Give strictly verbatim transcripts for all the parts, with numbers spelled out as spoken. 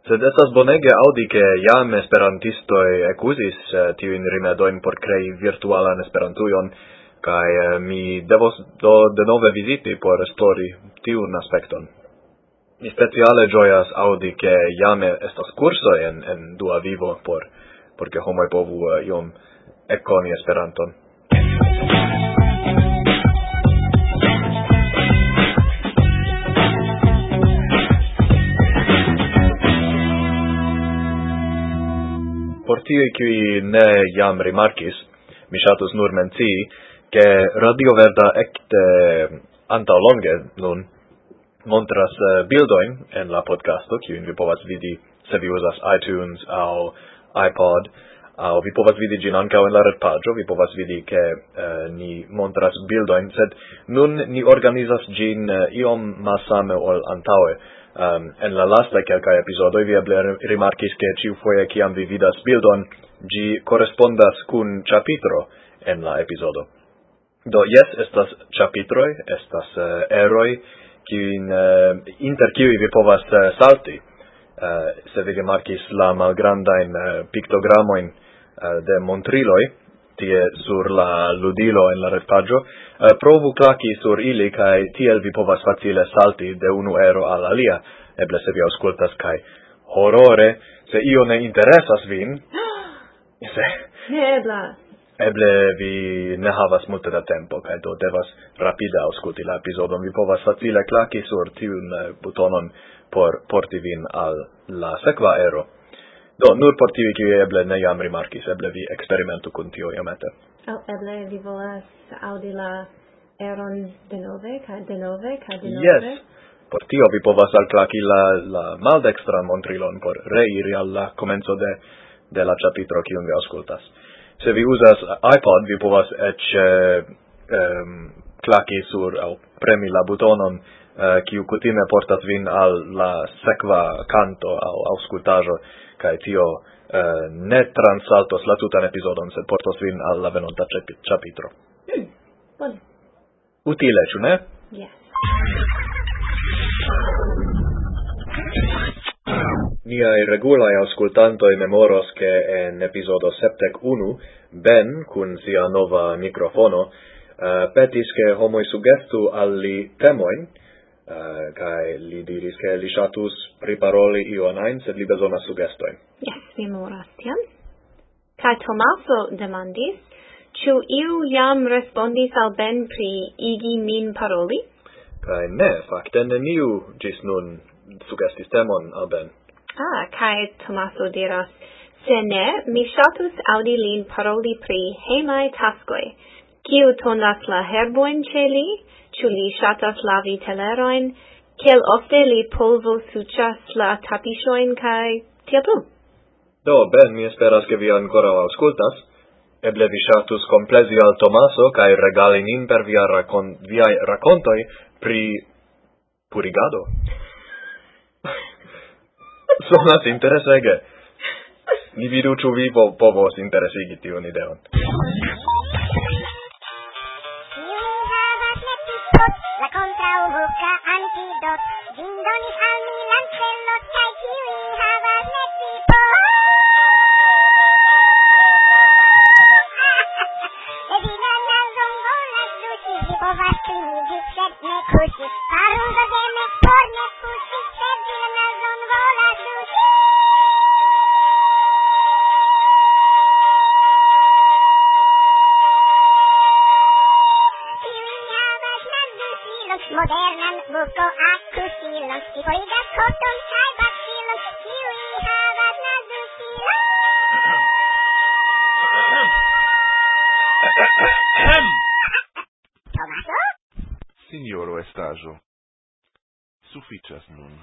Sed estas bonege audi ke jam esperantistoj ekuzis uh, tiujn rimedojn por krei virtualan Esperantujon, kaj uh, mi devos do denove viziti por esplori tiun aspekton. Mi speciale ĝojas audi ke jam estas kursoj en, en dua vivo por por ke homoj povu uh, iom ekkoni Esperanton. Por tiui qui ne jam rimarkis, mi ŝatus nur mencii, ke Radio Verda ekte antaŭ longe nun montras uh, bildojn en la podcasto, kiujn vi povas vidi se vi uzas iTunes aŭ iPod, aŭ vi povas vidi ĝin ankaŭ en la retpaĝo, vi povas vidi ke uh, ni montras bildojn, sed nun ni organizas ĝin uh, iom malsame ol antaŭe. Um, en la lasta kelkaj episodoj vi eble rimarkis ke ĉiufoje kiam vi vidas bildon, ĝi korespondas kun ĉapitro en la epizodo. Do jes, estas ĉapitroj, estas uh, eroj, kiujn uh, inter kiuj vi povas uh, salti. Uh, se vi rimarkis la malgrandajn uh, piktogramojn uh, de montriloj, tie sur la ludilo en la retpaĝo, uh, provu klaki sur ili kaj tiel vi povas facile salti de unu ero al alia, eble se vi aŭskultas kaj horore, se io ne interesas vin, se Nebla. eble vi ne havas multe da tempo kaj do devas rapide aŭskulti la epizodon, vi povas facile klaki sur tiun uh, butonon por porti vin al la sekva ero. Do, nur por tivi, kiuj eble ne jam rimarkis, eble vi eksperimentu kun tio iomete. Oh, eble vi volas aŭdi la eron denove, kaj denove, kaj denove. Yes, por tio vi povas alklaki la, la maldekstran montrilon por reiri al la komenco de, de la ĉapitro, kiun vi aŭskultas. Se vi uzas iPod, vi povas eĉ um, klaki sur aŭ premi la butonon, uh, kiu kutime portas vin al la sekva kanto aŭ aŭskultaĵo, kaj tio uh, ne transaltos la tutan epizodon, sed portos vin al la venonta ĉapitro. Hmm, bone. Utile, ĉu ne? Yes. Niaj regulaj aŭskultantoj memoros ke en epizodo sepdek unu Ben kun sia nova mikrofono uh, petis ke homoj sugestu al li temojn, uh, kaj li diris ke li ŝatus priparoli ion ajn, sed li bezonas sugestojn. Yes, memoras tion. Kaj Tomaso demandis, ĉu iu jam respondis al Ben pri igi min paroli? Kaj ne, fakte neniu ĝis nun sugestis temon al Ben. Ah, kaj Tomaso diras, se ne, mi ŝatus aŭdi lin paroli pri hejmaj taskoj. Kiu tondas la herbojn ĉe li? Ĉu li ŝatas lavi telerojn? Kiel ofte li polvosuĉas la tapiŝojn kaj tiel plu? Do, Ben, mi esperas ke vi ankoraŭ aŭskultas. Eble vi ŝatus komplezi al Tomaso kaj regali nin per via rakon, viaj rakontoj pri purigado. Sonas interesege. Ni vidu ĉu vi po povos interesigi tiun ideon. La kontraŭvoka antidot, ĝin donis al mi Lancelot, kaj kiuj havas netipot. Se vi la nazon volas dusi, vi povas kliniĝi, sed ne kuŝi. Faru do geme por ne puŝi, sed vi la nazon volas dusi. Modernan buko akusilon, ki forigas koton kaj bakilon, kiuj havas nazusilon. Tomaso? Signoro Estaĵo, sufiĉas nun.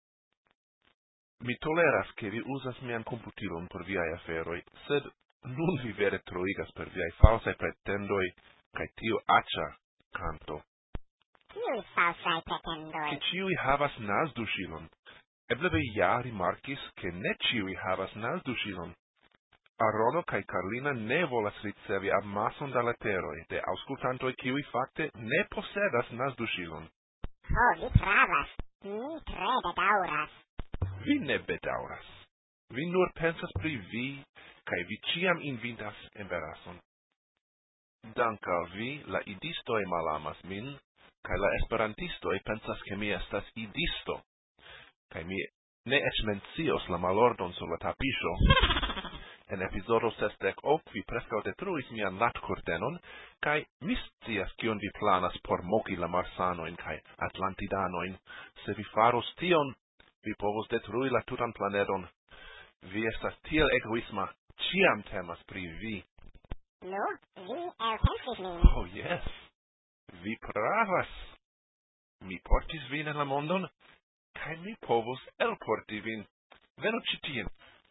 Mi toleras ke vi uzas mian komputilon por viaj aferoj, sed nun vi vere troigas per viaj falsaj pretendoj kaj tiu aĉa kanto. Kiuj falsaj pretendoj? Ke ĉiuj havas nazduŝilon. Eble vi ja rimarkis, ke ne ĉiuj havas nazduŝilon. Arono kaj Carlina ne volas ricevi amason da leteroj de aŭskultantoj kiuj fakte ne posedas nazduŝilon. Ho, vi pravas. Mi tre bedaŭras. vi ne bedauras. Vi nur pensas pri vi, kai vi ciam invitas embarason. Dank al vi, la idistoi malamas min, kai la esperantistoi pensas ke mi estas idisto, kai mi ne ec mencios la malordon sur la tapiŝo. En epizodo sesdek ok vi preskaŭ detruis mian latkurtenon, kai mi scias kion vi planas por moki la marsanojn kaj atlantidanojn. Se vi faros tion, vi povos detrui la tutan planeton. Vi estas tiel egoisma, ciam temas pri vi. Nu, vi elpensis min. Oh, yes. Vi pravas. Mi portis vin en la mondon, kai mi povos elporti vin. Venu ĉi tien.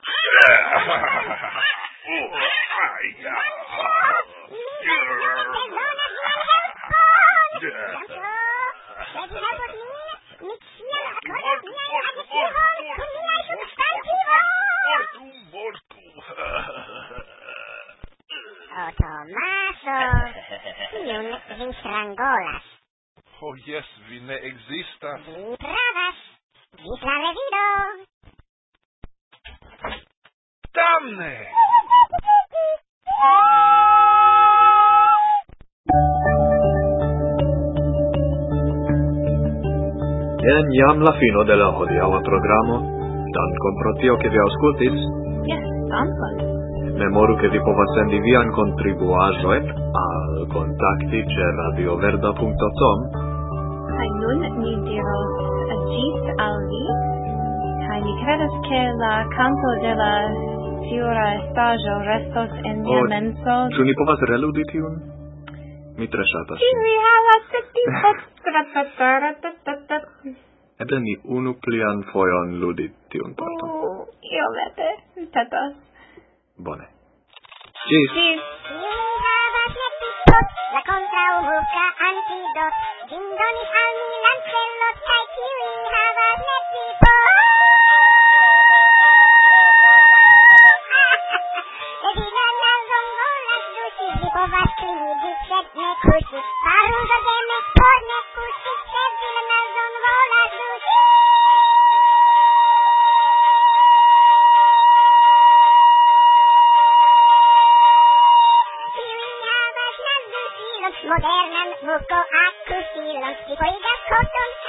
Oh, Tomaso, kiun vi strangolas? Oh, yes, vi ne existas. Vi pravas. Ĝis la revido. Damne! Jen jam la fino de la hodiaŭa programo. Dankon pro tio, ke vi aŭskultis. Yes, dankon. Memoru ke vi povas sendi vian kontribuaĵojn al kontakti ĉe radioverda punkto com. Kaj nun ni diros ĝis al vi. Kaj mi kredas ke la kanto de la fiora estaĵo restos en mia Oh, menso. Ĉu ni povas reludi tiun? Mi tre ŝatas. Ĉu vi havas tion? Eble ni unu plian fojon ludi tiun parton. Oh, iomete, petas. Bone. Ĝis! Ĝis! Kiuj havas netipot, la kontraŭmuka antidot, ĝin donis al mi Lancelot, kaj kiuj havas netipot. Se vi la nazon volas dusi, vi povas klinigi, sed ne kuŝi. Faru do demek por ne kuŝi, se vi la nazon volas dusi. Modernan muko akusilon, si forigas koton